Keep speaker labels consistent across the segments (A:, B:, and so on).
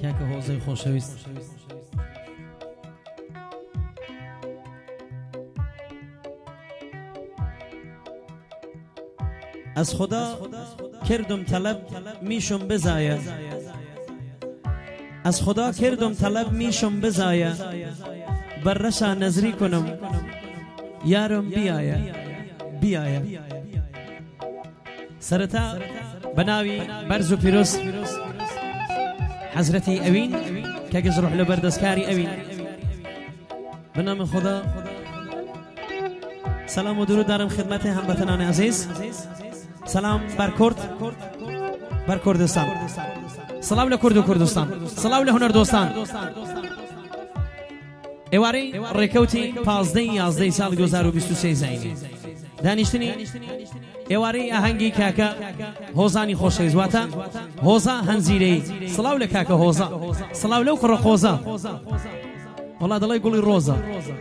A: کاکە هۆزەی خۆشەویست از خدا کردم طلب میشم بزایه از خدا کردم طلب میشم بزایه بر رشا نظری کنم یارم بیایه بیایه سرتا بناوی برز و پیروز حضرتی اوین که اگه روح لبردستکاری اوین بنام خدا سلام و درود دارم خدمت هموطنان عزیز سلام بر کرد بر کردستان سلام لکرد و کردستان سلام لهنر دوستان ایواری ریکوتی 15 سال 2023 زینی دانشتنی ایواری آهنگی کاکا هوزانی خوشیز واتا هوزا هنزیری سلام لکاکا هوزا سلام لو کر خوزا والله دلای قولي روزا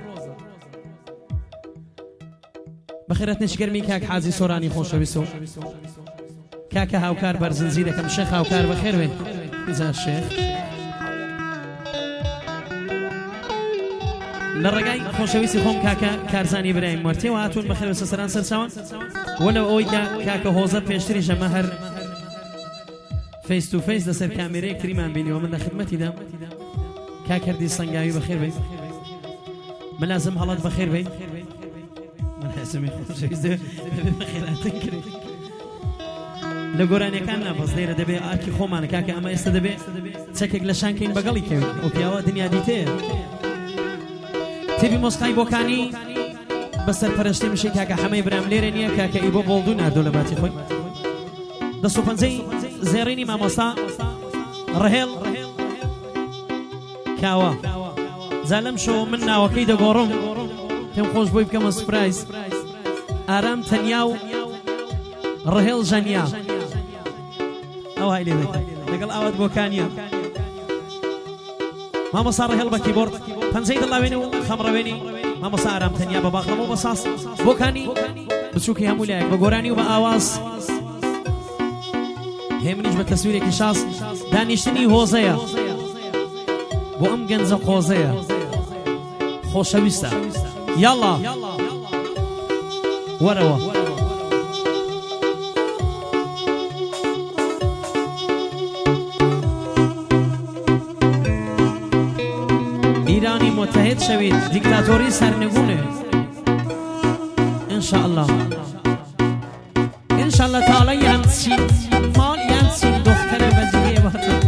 A: بخيرت نشكرمي كاك حازي سوراني خوش بسو كاكا هاوكار برزنزيرة كم شيخ هاوكار بخير بي إذا الشيخ للرقاي خوش بسي خوم كاكا كارزاني برايم مرتي وهاتون بخير وسسران سرساوان ولو اوي كاكا هوزا بيشتري جمهر فيس تو فيس لسر كاميري كريمان بيني ومن خدمتي دام كاكر دي صنقاوي بخير بي ملازم هلات بخير بي اسمي خوش بخير أتنكري لقراني كان نبض دير دبي أركي خومان كاكا أما استدبي تشكك لشان كين بقالي كوي وبياوا دنيا ديتي تبي موسيقى بوكاني بس الفرشتي مشي كاكا حماي برام ليرنيا كاكا إبو بولدون هدول باتي خوي دستو فنزي زيريني ما مصا رهيل كاوا زالم شو منا وكيد قورم كم خوش بوي بكم سبرايز آرام تنياو رهيل جنيا أو هاي لي لقل أود بوكانيا ما صار رهيل بكيبورد فنزيد الله ويني خمر ويني ما صار آرام تنيا بباخر مو بصاص بوكاني بتشوكي هم ولاك بقراني وبآواز همنيش بتصويرك شاص دانيشتني هوزيا وأم جنزة خوزيا خوشويستا يلا وروا إيراني متحد شويد ديكتاتوري سرنگونه إن شاء الله إن شاء الله تعالى ينسين مال ينسين دختر وزيري واتو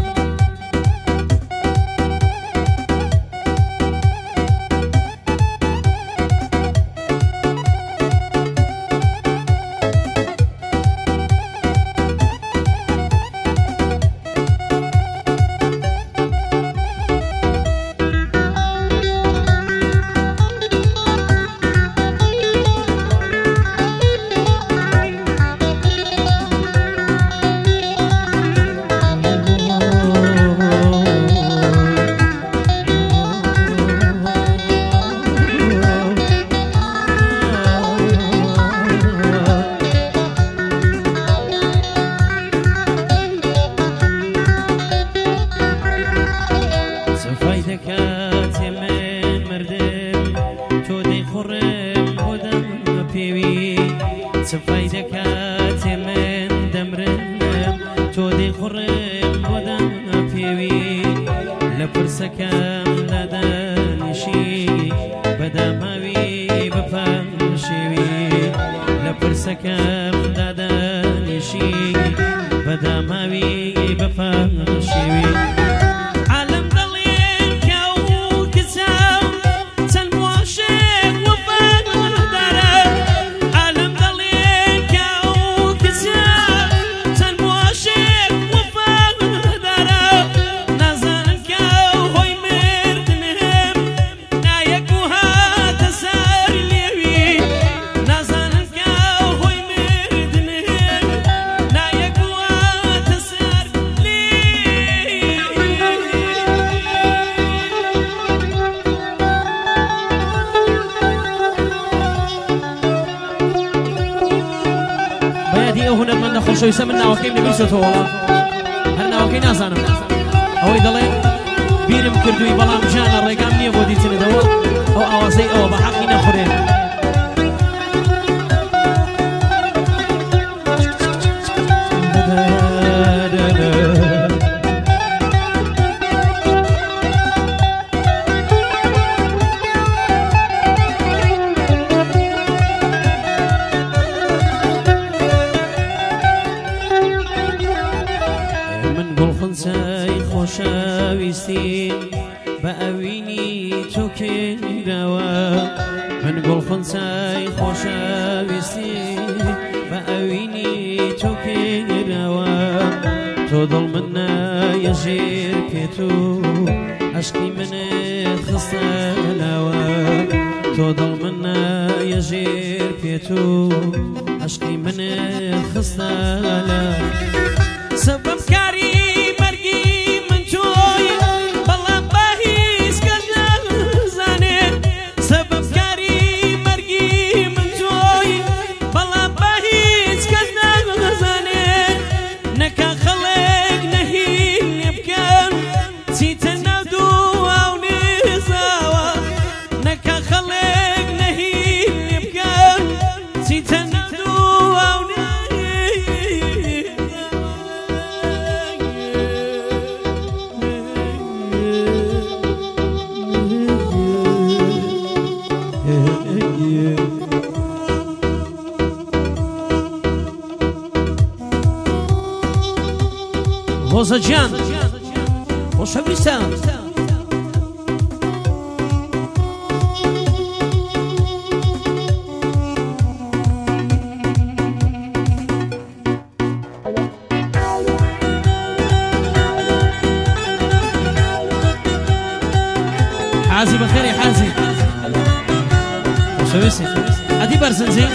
A: شو يسمى النواكي من بيسوتو والله هالنواكي ناس أنا ئەوەی دەڵێ بیرم کردووی بەڵام ژانە ڕێگام نییە بۆ دیتنەوە ئەو ئاوازەی ئەوە بە حەقی نەخورێن
B: خۆشەویستیم بە ئەوینی تۆ کردەوە من گوڵخونچای خۆشەویستیم بە ئەوینی تۆ کردەوە تۆ دڵ من نایەژێر پێت و عەشقی منت خستەلەوە تۆ دڵ من نایەژێر پێت و عەشقی منت خستەلەوە
A: سەبەب کاری
B: Rosa Can, خۆشەویستە
A: حازي بخير يا حازي خۆشەویستی ئەدی بەرزنجی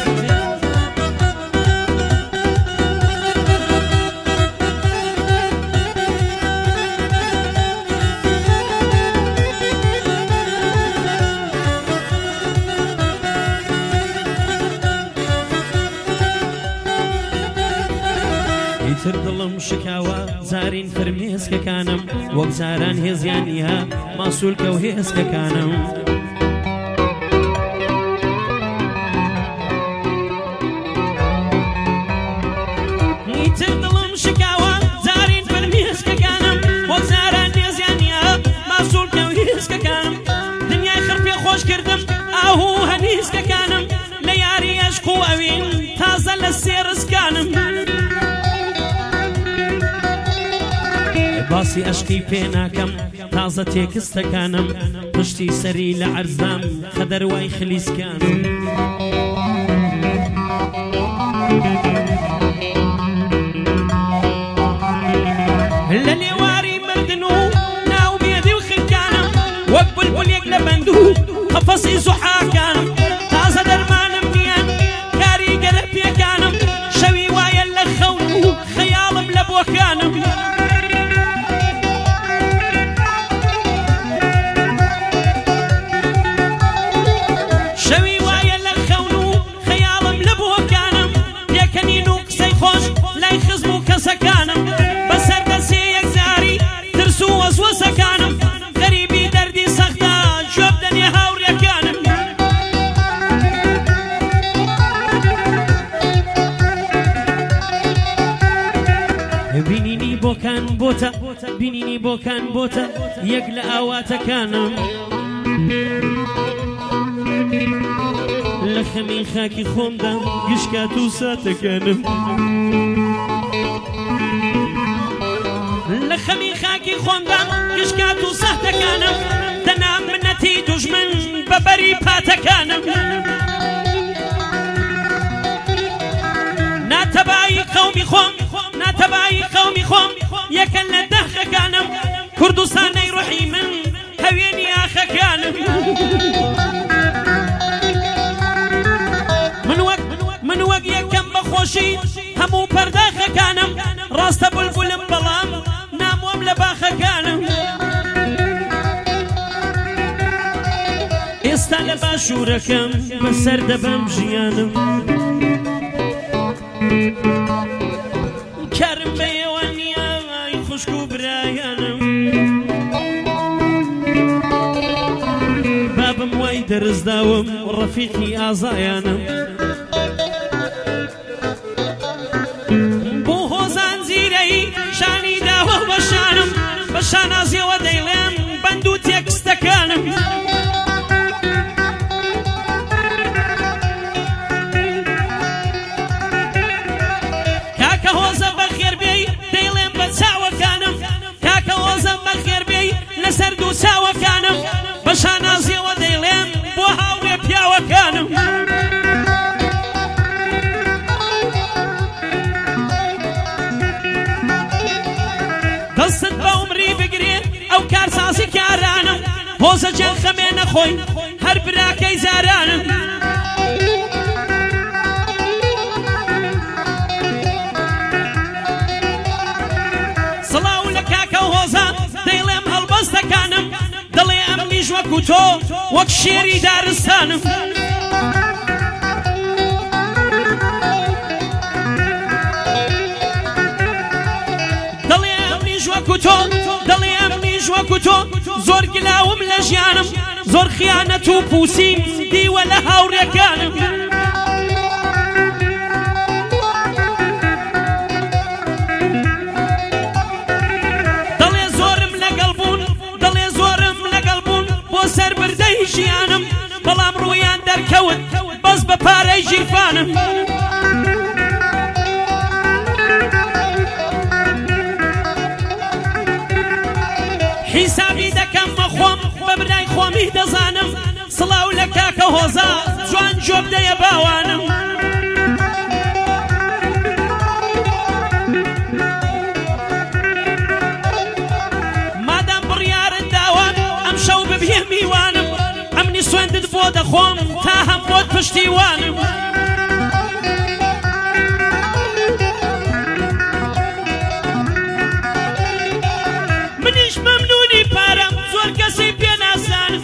B: ئیتر دڵم شکاوە زارین فرمێسکەکانم وەک زاران هێزیان نییە ماسوولکە و هێزکەکانم
A: ئیتر دڵم شکاوە زارین فرمێسکەکانم وەک زاران هێزیان نییە ماسوولکە و هێزکەکانم دنیای خڕپێ خۆش کردم ئاهوو هەنیزکەکانم لە یاری عەشق و ئەوین تازە لە سێرزکانم
B: باسی عەشقی پێ ناکەم تازە تێکستەکانم پشتی سەری لە عەرزدام خەدەروای خلیسکانم
A: لە لێواری مردن و ناومێدی و خلکانم وەک بولبولێک لە بەند و قەفەسی زوحاکانم تازە دەرمانم نییە کاریگەرە پێکانم شەوی وایە لە خەون و خەیاڵم لە بۆکانم سەکانم بەسەر دەسێ یەکجاری ترس و وەسوەسەکانم غەریبی دەردی سەختە جواب دەنێ هاوڕێکانم
B: بینینی بۆکان بۆتە بینینی بۆکان بۆتە یەک لە ئاواتەکانم لە خەمی خاکی خۆمدا گشکات و ساتەکانم
A: لە خەمی خاکی خۆمدا گشکات و سەختەکانم دەنا منەتی دوژمن بەبەری پاتەکانم ناتەبایی قەومی خۆم ناتەبایی قەومی خۆم یەکەن لە دەخەکانم کوردستانەی ڕوحی من هەوێنی ئاخەکانم من وەک یەکەم بەخۆشی هەموو پەرداخەکانم ڕاستە بولبولم بەڵام ناموەم لە باخەکانم
B: ئێستا لە باشوورەکەم بەسەر دەبەم ژیانم
A: کارم بەیەوە نییە خوشک و برایانم
B: دەرزداوم ڕەفیقی ئازایانم
A: بۆ هۆزان زیرەی شانی داوە بەشانم بە شانازیەوە دەیڵێم بەند و تێکستەکانم کاکە هۆزە بەخێربێی دەیڵێم بە چاوەکانم کاکە هۆزە بەخێربێی لەسەر دوو چاوەکانم بە شانازیەوە دەیڵێم بۆ هاوڕێ پیاوەکانم دەستت بە عومری بگرێ ئەو کارسازی کارانم هۆزە جێن خەمێ نەخۆی هەر براکەی زارانم سڵاو لە کاکە هۆزە دەیڵێم هەڵبەستەکانم دەڵێ ئەمنیش وەکو تۆ وەک شێری دارستانم دەڵێ ئەمنیش وەکو تۆ زۆر گلاوم لە ژیانم زۆر خیانەت و پوسیم دیوە لە هاوڕێکانم دەڵێ زۆرم لەگەڵ بوون بۆ سەربردەی ژیانم بەڵام ڕوویان دەرکەوت بەس بە پارەی ژیرفانم حیسابی دەکەم بە خۆم بە برای خۆمی دەزانم سڵاو لە کاکە هۆزە جوان جۆب دەیە باوانم مادام بڕیارت داوە ئەم شەو ببێ میوانم ئەمنی سوێندت بۆ دەخۆم تا هەم بۆت پشتیوانم منیش مەمنونی پارەم زۆر کەسی پێ ناسانم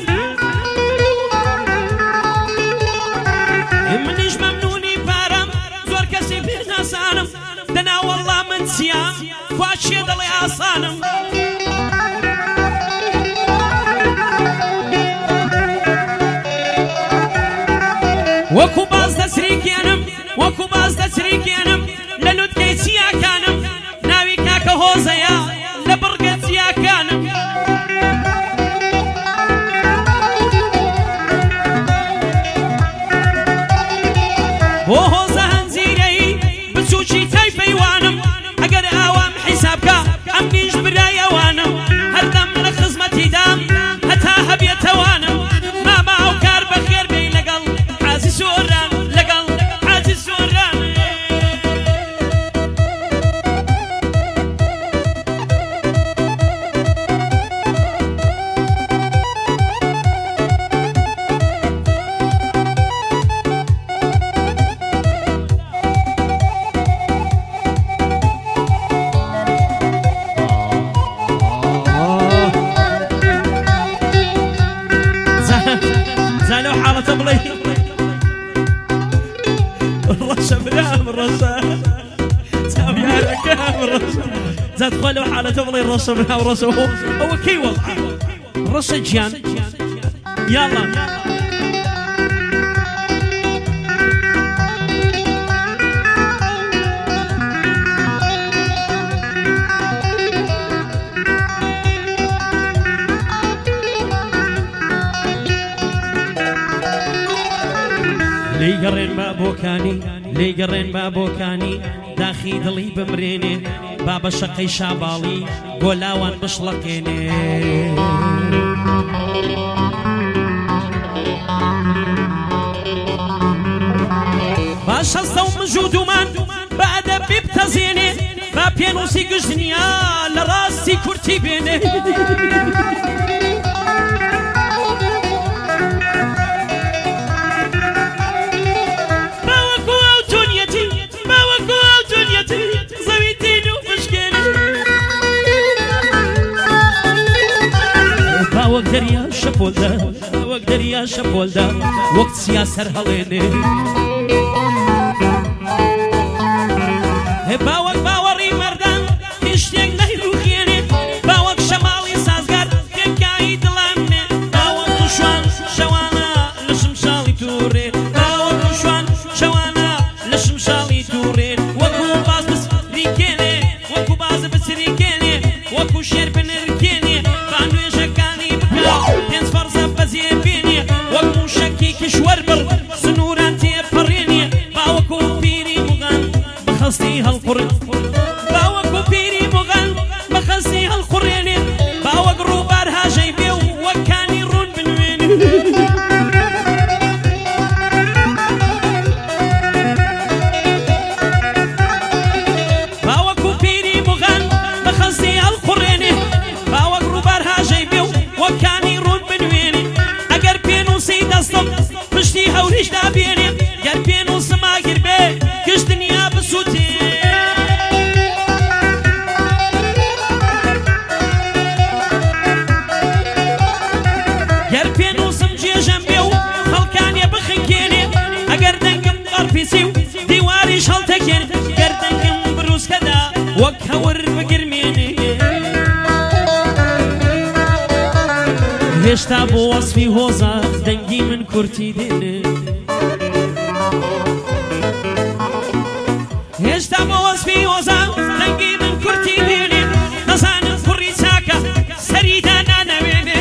A: منیش مەمنونی پارەم زۆر کەسی پێ ناسانم دەنا وەڵڵا من چیام خوا چێ دەڵێ ئاسانم وەکو باز دەچریکێنم لە لوتکەی چیاکانم ناوی کاکە هۆزەیە لە بڕگە چیاکانم بۆ هۆزە هەنجیرەی بچووکی تای پەیوانم ئەگەر ئاوام حیسابکە ئەمنیش برای ئەوانم هەردەم لە خزمەتیدام هەتا هەبێتەوانم ماما ئەو کار بەخێر بێی لەگەڵ حاجی سۆران لەگەڵ حاجی سۆران زالو حالة بڵێ ڕەشە برام ڕەشە چاویارەکەم ڕەشە زاد خوا لەو حالەتە بڵێ ڕەشە برام ڕەشە ئەوە کەی وەڵعە ڕەشە گیان یاڵا لێگەڕێن بابۆکانی داخی دڵی بمرێنێ با بە شەقەی شاباڵی گۆلاوان بشڵەقێنێ با شەستە و مژودومان بە ئەدەبی بتەزێنێ با پێنووسی گژنیا لە ڕاستی کورتی بێنێ وەک دەریا شەپۆلدا وەک چیا سەر هەڵێنێ باوەک باوەڕی مەردان هیچ شتێک نەیڕووکێنێ باوەک شەماڵی سازگار پێکایی دڵامێ باوەک شوان شەوانە
B: هەتیشدا بێنێ گەر پێن و سماگیر بێ گشت دنیا بسووتێ گەر پێن و سم جێژەم بێ و خەڵکانێ بخنکێنێ ئەگەر دەنگم قەرپیسی و دیواریش هەڵتەکێن گەر دەنگم بروسکەدا وەک هەور بگرمێنێ هێشتا بۆ وەسفی هۆزە دەنگی من کورتی دێنێ هێشتا بۆ وەسفی هۆزە دەنگی من کورتی دێنێ دەزانم کوڕی چاکە سەریدا نانەوێنێ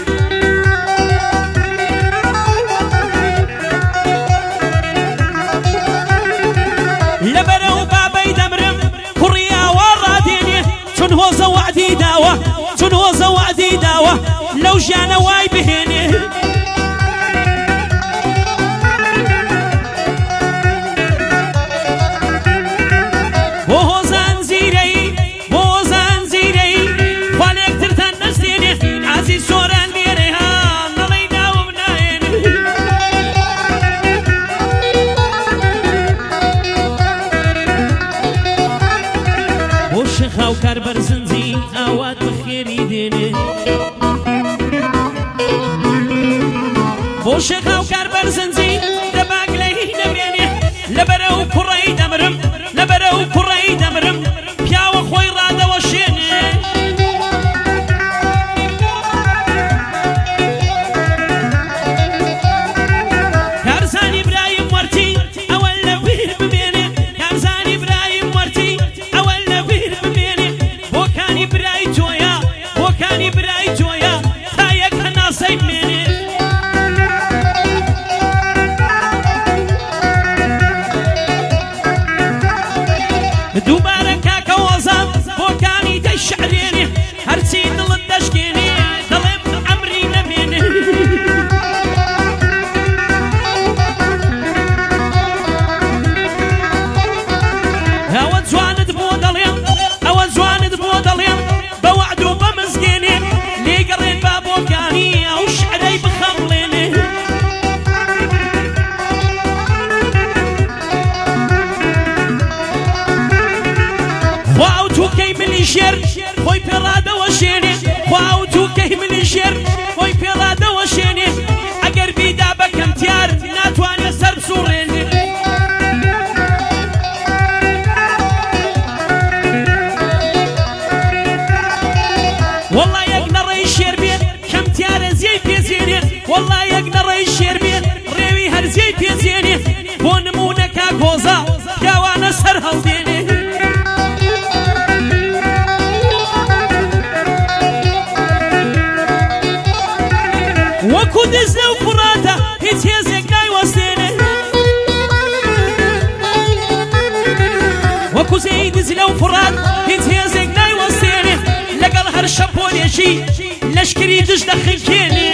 B: لەبەرە و بابەی دەمرم کوڕی ئاوا ڕادێنێ چون هۆزە وعدی داوە چون هۆزە وعدی داوە لەو ژیانە وای بهێنێ بۆ هۆزان زیرەی بۆ هۆزان زیرەی خوا لە یەکترتان نەستێنێ ئازی سۆران لێرێ ها نەڵەی ناوم نایێنێ بۆ شێخا و کاربەر زنجی ئاوات بەخێری دێنێ بۆ شێخا و کاربەر زنجی دەباک لەی نەبێنێ لەبەرە و کوڕەی دەمرم لەبەرە و کوڕەی دەمرم پیاوە خۆی ڕادەوە شێنێ کارزانی برایم وەرتی ئەوە لە بیر بمێنێ کارزانی برایم وەرتی ئەوە لە بیر بمێنێ بۆکانی برای تۆیە بۆکانی برای تۆیە تا یەک هەناسەی بمێنێ دووبارە کاکە وەزام بۆکانی دەی شعرێنێ هەرچی دڵت دەشکێنێ دەڵێم ئەمری نەمێنێ ئەوە جوانت بۆ دەڵێم ئەوە جوانت بۆ دەڵێم بە وعد و بە مزگێنێ لێگەڕێن با بۆکانی ئەو شعرەی بخەڵێنێ خواو تووکەی ملی ژێر خۆی پێڕادەوە شێنێ خواو تووکەی ملی ژێر خۆی پێڕادەوە شێنێ ئەگەر بیدا بەکەم تیار ناتوانێت سەر بسوڕێنێ وەڵڵا یەک نەڕێی شێر بێت کەم تیارە زیەی پێزێنێ وەڵڵا یەک نەڕێی شێر بێت ڕێوی هەرزیەی پێزێنێ بۆ نمونە کاک هۆزە پیاوانە سەر هەڵدێنێ وەکو دەست لەو کوڕاتە هیچ هێزێک نایوەستێنێ وەکو زەی دز لەو کوڕات هیچ هێزێک نایوەستێنێ لەگەڵ هەر شەپۆلێکی لەشکری دژ دەخنکێنێ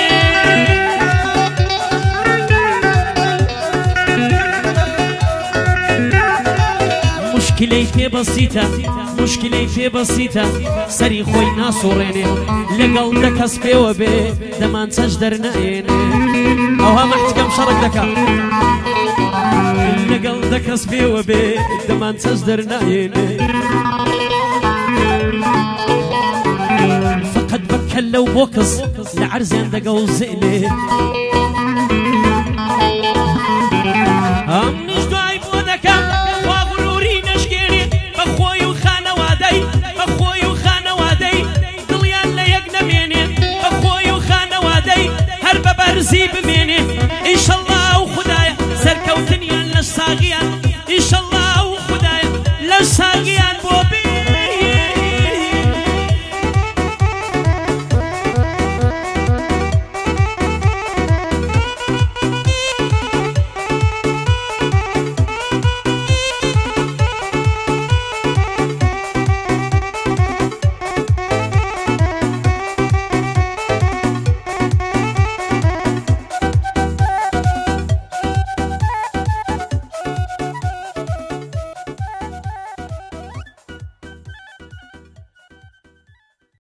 B: مشکلەی پێ بەسیتە مشکلەی پێ بەسیتە سەری خۆی ناسوڕێنێ لەگەڵ دە کەس پێوە بێ دەمان چەش دەرنایێنێ ئەوها مەحتکەم شەڕک دەکا لەگەڵ دە کەس پێوە بێ دەمان چەش دەرنایێنێ فقط بەکە لەو بۆ کەس لە عەرزیان دەگەڵزێنێ